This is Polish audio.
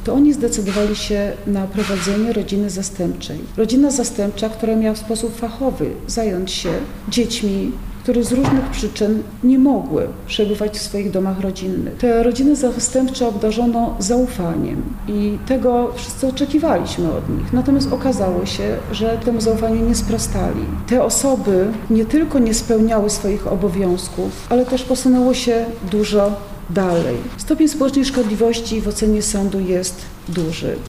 to oni zdecydowali się na prowadzenie rodziny zastępczej. Rodzina zastępcza, która miała w sposób fachowy zająć się dziećmi, które z różnych przyczyn nie mogły przebywać w swoich domach rodzinnych. Te rodziny zastępcze obdarzono zaufaniem i tego wszyscy oczekiwaliśmy od nich. Natomiast okazało się, że temu zaufaniu nie sprostali. Te osoby nie tylko nie spełniały swoich obowiązków, ale też posunęło się dużo dalej. Stopień społecznej szkodliwości w ocenie sądu jest duży.